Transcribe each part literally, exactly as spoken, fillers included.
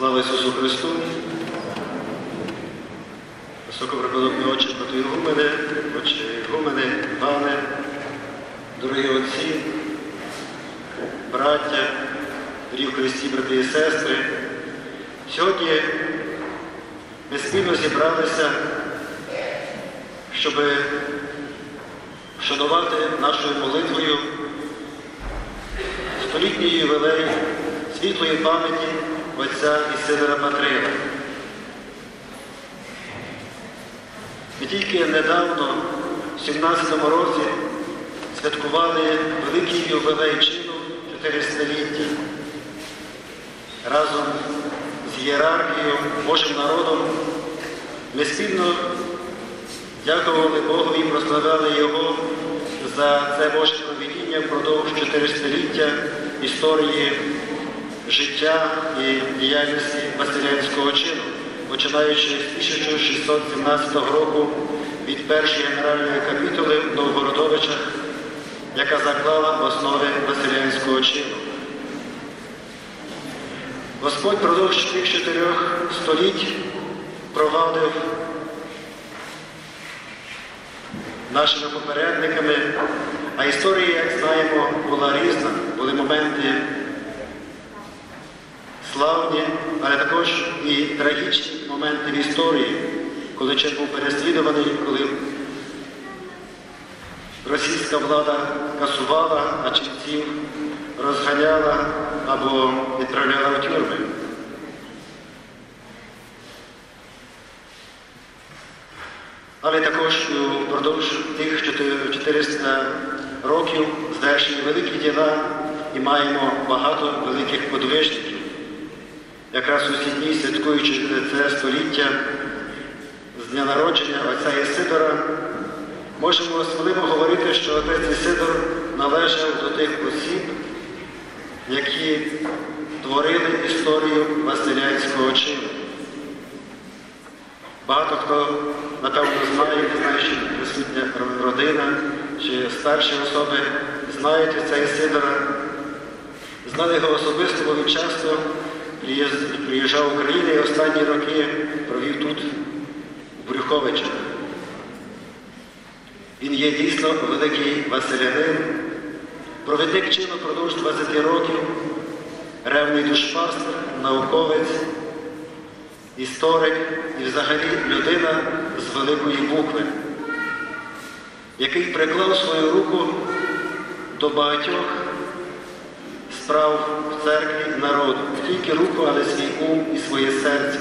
Слава Ісусу Христу! Високопреподобний отче протоігумене, отче ігумене, Іване, дорогі отці, браття, дорогі в Христі, брати і сестри, сьогодні ми спільно зібралися, щоб вшанувати нашою молитвою столітній ювілей світлої пам'яті отця Ісидора Патрила. Ми тільки недавно, в сімнадцятому році, святкували великий ювілей чину чотиристоліття. Разом з ієрархією, Божим народом ми спільно дякували Богу і прославляли Його за це Боже провидіння впродовж чотиристоліття історії життя і діяльності Василянського чину, починаючи з тисяча шістсот сімнадцятого року від першої генеральної капітули в Новгородовичах, яка заклала основи Василянського чину. Господь впродовж цих чотирьох століть провадив нашими попередниками, а історія, як знаємо, була різна. Були моменти славні, але також і трагічні моменти в історії, коли чин був переслідуваний, коли російська влада касувала, а ченців розганяла або відправляла в тюрми. Але також впродовж тих чотириста років звершені великі діла і маємо багато великих подвижників. Якраз у ці дні, святкуючи це століття з дня народження отця Ісидора, можемо сміливо говорити, що отець Ісидор належав до тих осіб, які творили історію Василянського чину. Багато хто, напевно, знає, не знає, що присутня родина чи старші особи знають отця Ісидора, знали його особисто, бо він часто приїжджав в Україну і останні роки провів тут, в Брюховичах. Він є дійсно великий василянин, провідник чину впродовж двадцяти років, ревний душпастер, науковець, історик і взагалі людина з великої букви, який приклав свою руку до багатьох справ в церкві народу. Не тільки руку, але свій ум і своє серце.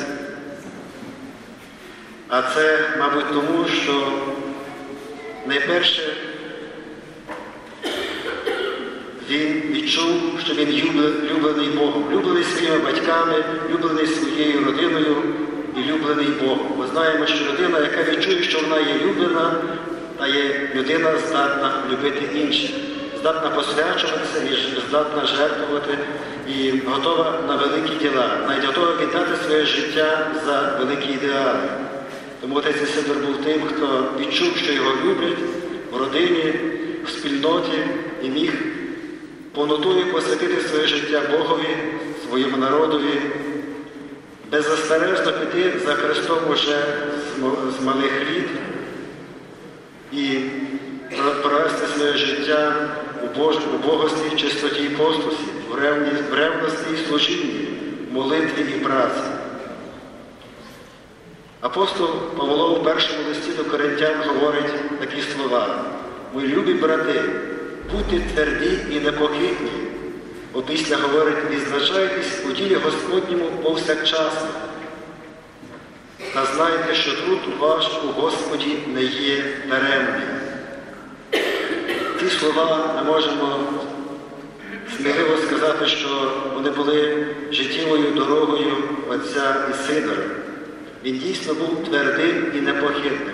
А це, мабуть, тому, що найперше він відчув, що він люблений Богом, люблений своїми батьками, люблений своєю родиною і люблений Богом. Ми знаємо, що людина, яка відчує, що вона є люблена, та є людина здатна любити інших, здатна посвячуватися і здатна жертвувати і готова на великі діла, навіть готова віддати своє життя за великі ідеали. Тому отець Ісидор був тим, хто відчув, що його люблять в родині, в спільноті і міг повнотою посвятити своє життя Богові, своєму народові, беззастережно піти за Христом уже з малих літ і провести своє життя у богості, чистоті і послусі, в ревності і служінні, молитві і праці. Апостол Павло в першому листі до Коринтян говорить такі слова: «Мої любі брати, будьте тверді і непохитні». Опісля говорить: «Відзначайтесь у ділі Господньому повсякчасно. Та знайте, що труд ваш у Господі не є даремним». Ці слова ми можемо сміливо сказати, що вони були життєвою дорогою отця Ісидора. Він дійсно був твердим і непохитним.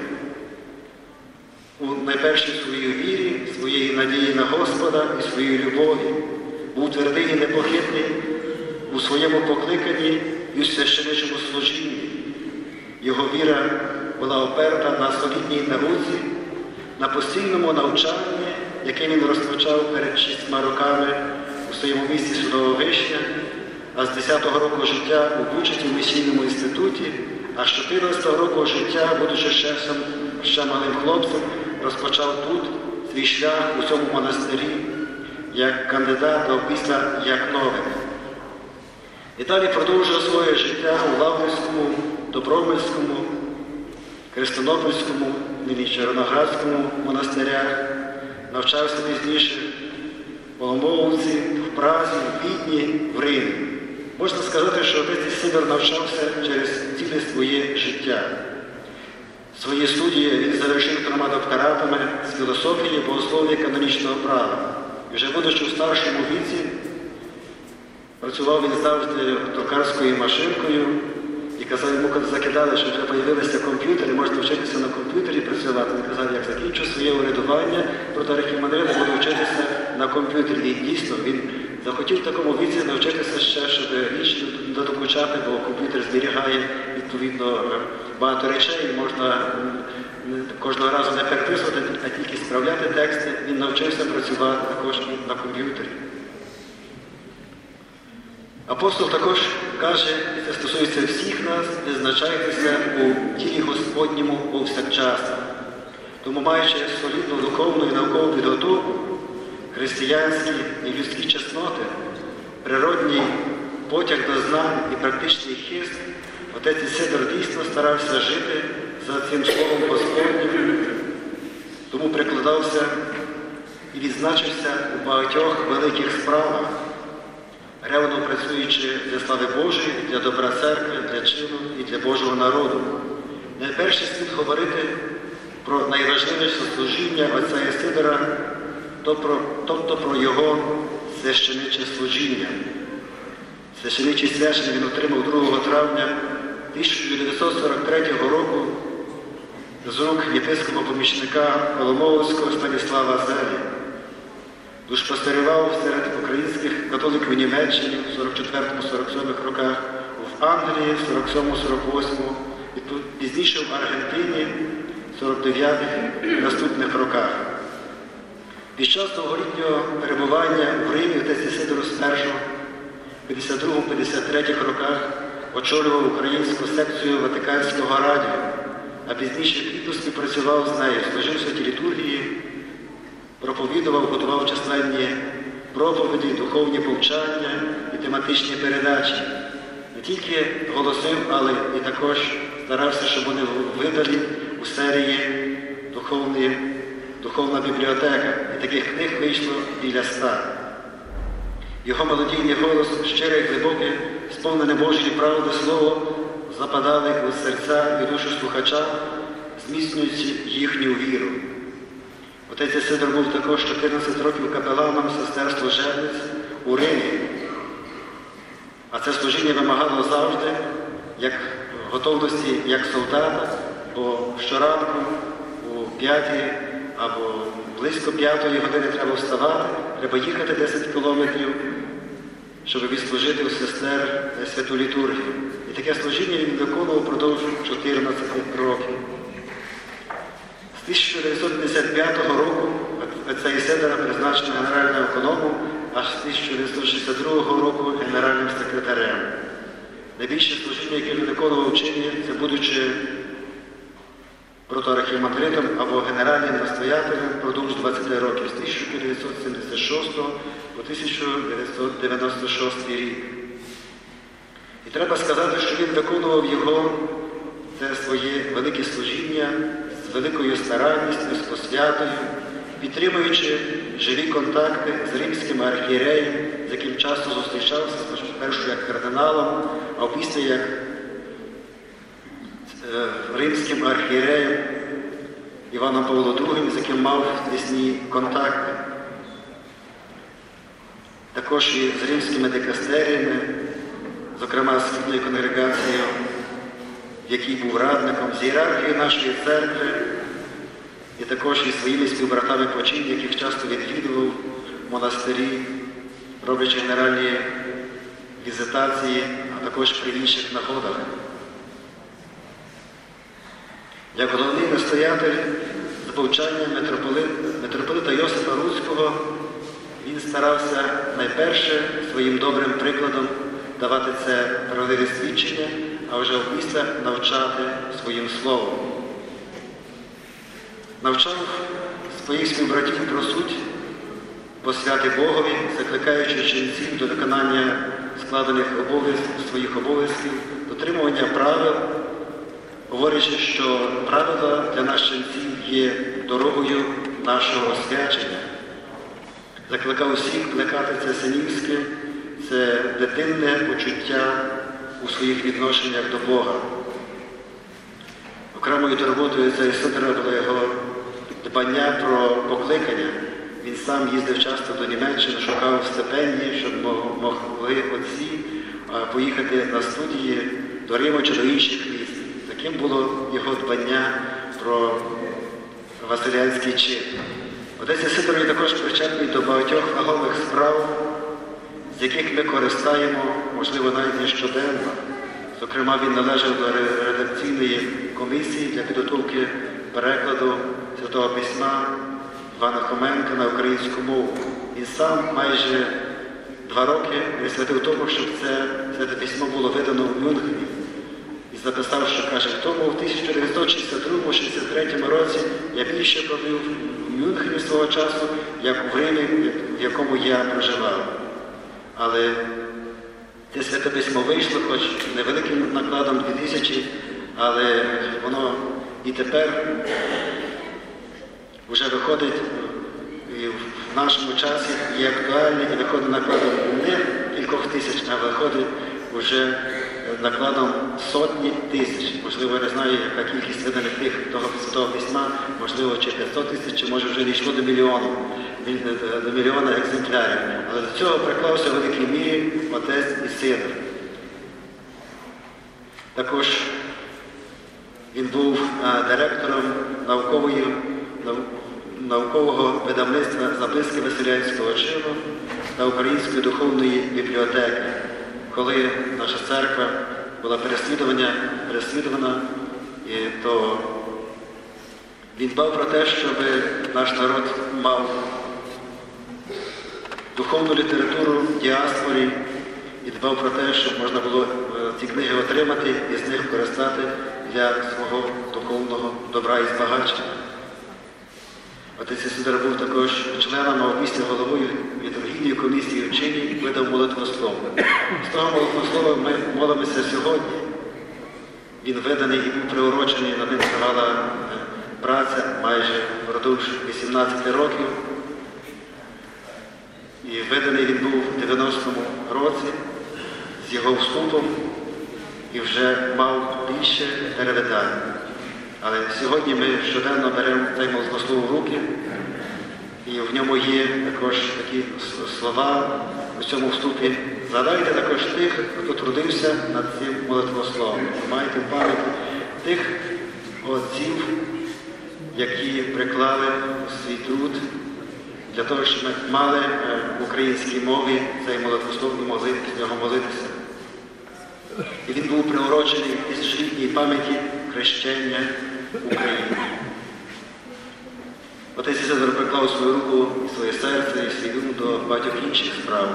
У найпершій своїй вірі, своєї надії на Господа і своїй любові. Був твердий і непохитний у своєму покликанні і у священичому служінні. Його віра була оперта на солідній науці, на постійному навчанні, яке він розпочав перед шістьма роками у своєму місті Судововишня, а з десятого року життя у Бучаті в місійному інституті, а з чотирнадцятого року життя, будучи ще, ще малим хлопцем, розпочав тут свій шлях у цьому монастирі як кандидат, а після як новик. І далі продовжував своє життя у Лаврівському, Добромельському, Хрестонопільському, нині Червоноградському монастирях, навчався пізніше в Оломовці, в Празі, в Відні, в Римі. Можна сказати, що отець Сидор навчався через ціле своє життя. Свої студії він завершив трьома докторатами з філософії, богослов'я, канонічного права. І вже будучи в старшому віці, працював він завжди друкарською машинкою, і казав, йому закидали, що вже з'явилися комп'ютери, можна вчитися на комп'ютері працювати. Він казав, як закінчу своє урядування, протоархімандрита буду вчитися на комп'ютері. І дійсно, він захотів в такому віці навчитися ще, щоб інші додокучати, бо комп'ютер зберігає, відповідно, багато речей, можна кожного разу не переписувати, а тільки справляти тексти. Він навчився працювати також і на комп'ютері. Апостол також каже, це стосується всіх нас, визначайтеся у тілі Господньому повсякчас. Тому, маючи солідну духовну і наукову підготовку, християнські і людські чесноти, природній потяг до знань і практичний хист, отець Сидор дійсно старався жити за цим словом Господнім, тому прикладався і відзначився у багатьох великих справах, ревно працюючи для слави Божої, для добра церкви, для чину і для Божого народу. Найперше слід говорити про найважливіше служіння отця Ісидора, тобто про його священиче служіння. Священичий священ він отримав другого травня тисяча дев'ятсот сорок третього року з рук єпископа-помічника Оломовського Станіслава Зелі. Душпастерював серед українських католиків в Німеччині в сорок четвертому — сорок сьомому роках, в Англії в сорок сьомому — сорок восьмому, і пізніше в Аргентині в сорок дев'ятому наступних роках. Під час довголітнього перебування в Римі отець Ісидор спершу в п'ятдесят другому — п'ятдесят третьому роках очолював українську секцію Ватиканського радіо, а пізніше плідно співпрацював з нею, служив святі літургії, проповідував, готував численні проповіді, духовні повчання і тематичні передачі. Не тільки голосив, але і також старався, щоб вони видали у серії духовні, «Духовна бібліотека». І таких книг вийшло біля ста. Його мелодійний голос, щире і глибоке, сповнене Божої правди слово, западали у серця і душу слухача, зміцнюючи їхню віру. Отець Ісидор був також чотирнадцять років капеланом сестер служебниць у Римі. А це служіння вимагало завжди, як готовності, як солдата, бо щоранку у п'ятій або близько п'ятої години треба вставати, треба їхати десять кілометрів, щоб відслужити у сестер святу літургію. І таке служіння він виконував впродовж чотирнадцяти років. З тисяча дев'ятсот п'ятдесят п'ятого року отця Ісидора призначено генеральним економом, аж з тисяча дев'ятсот шістдесят другого року генеральним секретарем. Найбільше служіння, яке він виконував в чині, це будучи протоархімандритом або генеральним настоятелем впродовж двадцяти років, з тисяча дев'ятсот сімдесят шостого по тисяча дев'ятсот дев'яносто шостий рік. І треба сказати, що він виконував його, це своє велике служіння, з великою старанністю, з посвятою, підтримуючи живі контакти з римським архієреєм, з яким часто зустрічався, спершу як кардиналом, а після як римським архієреєм Іваном Павлом другим, з яким мав тісні контакти. Також і з римськими дикастеріями, зокрема з Східною конгрегацією, в якій був радником, з ієрархією нашої церкви, і також із своїми співбратами по чині, яких часто відвідував в монастирі, роблячи генеральні візитації, а також при інших нагодах. Як головний настоятель з повчання митрополита, митрополита Йосипа Руського, він старався найперше своїм добрим прикладом давати це правдиве свідчення, а вже опісля навчати своїм словом. Навчав своїх співбратів про суть посвяти Богові, закликаючи жінців до виконання складених обов'язків, своїх обов'язків, дотримування правил, говорячи, що правила для нас жінців є дорогою нашого освячення. Закликав усіх плекати це синівське, це дитинне почуття у своїх відношеннях до Бога. Окремою турботою отця Ісидора було його дбання про покликання. Він сам їздив часто до Німеччини, шукав стипендії, щоб могли отці поїхати на студії до Риму чи до інших міст. Таким було його дбання про василянський чин. Отець Ісидор є також причетний до багатьох вагомих справ, з яких ми користаємо, можливо, навіть не щоденно. Зокрема, він належав до редакційної комісії для підготовки перекладу Святого Письма Івана Хоменка на українську мову. Він сам майже два роки присвятив тому, щоб це Святе Письмо було видано в Мюнхені. І записав, що каже, в тому в тисяча дев'ятсот шістдесят другому — шістдесят третьому році я більше провів в Мюнхені свого часу, як в Римі, в якому я проживав. Але це Святе Письмо вийшло, хоч невеликим накладом дві тисячі, але воно і тепер вже виходить і в нашому часі і актуальне, і виходить накладом не кількох тисяч, а виходить вже накладом сотні тисяч. Можливо, я не знаю, яка кількість виданих тих того Святого Письма, можливо, чи п'ятсот тисяч, чи може вже дійшло до мільйону, до мільйона екземплярів. Але до цього приклався в великій мірі отець Ісидор. Також він був директором наукової, наукового видавництва записки Василянського чину та Української духовної бібліотеки. Коли наша церква була переслідувана, переслідувана, і то він дбав про те, щоб наш народ мав духовну літературу в діаспорі і дбав про те, щоб можна було ці книги отримати і з них користати для свого духовного добра і збагачення. Отець Ісидор був також членом, а після головою літургійної комісії вчені видав молитвослов. З того молитвослова ми молимося сьогодні. Він виданий і був приурочений, над ним тривала праця майже впродовж вісімнадцяти років. І виданий він був в дев'яностому році з його вступом і вже мав більше перевидань. Але сьогодні ми щоденно беремо цей молитвослов в руки, і в ньому є також такі слова у цьому вступі. Згадайте також тих, хто трудився над цим молитвословом. Майте в пам'яті тих отців, які приклали свій труд для того, щоб ми мали в українській мові цей молитвослов і могли з нього молитися. І він був приурочений тисячолітній пам'яті хрещення України. Отець Ісидор приклав свою руку, і своє серце, і свій ум до багатьох інших справ.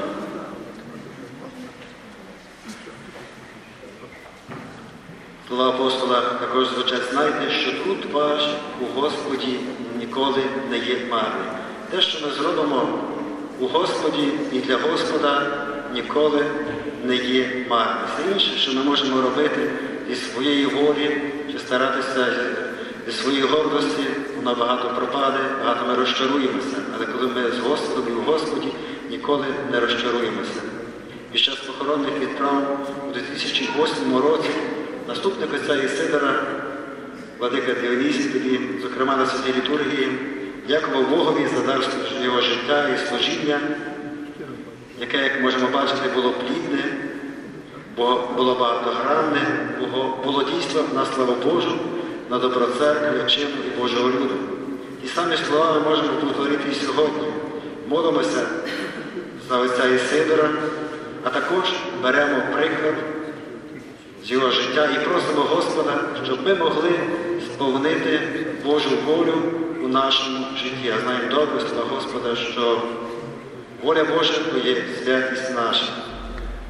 Слова апостола також звучать: знайте, що труд ваш у Господі ніколи не є марний. Те, що ми зробимо у Господі і для Господа, ніколи не є марним. Все інше, що ми можемо робити зі своєї волі, чи старатися зі своєї гордості, воно багато пропаде, багато ми розчаруємося. Але коли ми з Господом і у Господі, ніколи не розчаруємося. Під час похоронних відправ у дві тисячі восьмому році наступник отця Ісидора, владика Діонісій, тоді, зокрема на святій літургії, дякував Богові за дар його життя і служіння, яке, як можемо бачити, було плідне, було багатогранне, було дійство на славу Божу, на добро церкви, чину і Божого люду. І самі слова ми можемо повторити і сьогодні. Молимося за отця Ісидора, а також беремо приклад з його життя і просимо Господа, щоб ми могли сповнити Божу волю у нашому житті. А знаємо добре слова Господа, що воля Божа – то є святість наша.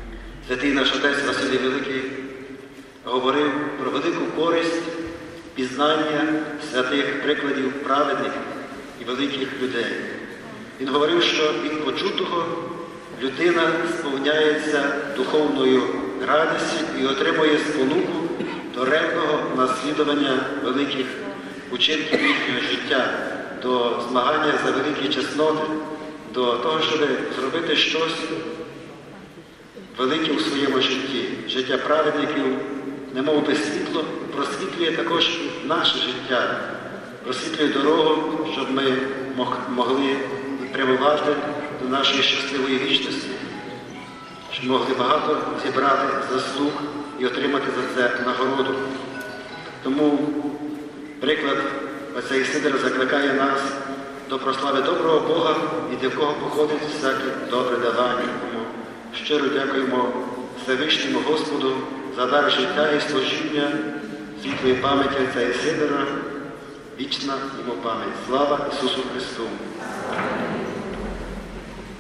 Святий наш отець Василій Великий говорив про велику користь пізнання святих прикладів праведників і великих людей. Він говорив, що від почутого людина сповняється духовною радістю і отримує спонуку до ревного наслідування великих учинків їхнього життя, до змагання за великі чесноти, до того, щоб зробити щось велике у своєму житті. Життя праведників, немов би світло, просвітлює також і наше життя, просвітлює дорогу, щоб ми могли прямувати до нашої щасливої вічності, щоб могли багато зібрати заслуг і отримати за це нагороду. Тому приклад отця Ісидора закликає нас до прослави доброго Бога, від якого походить всяке добре давання. Тому щиро дякуємо Всевишньому Господу за дар життя і служіння світлої пам'яті отця Ісидора. Вічна йому пам'ять. Слава Ісусу Христу!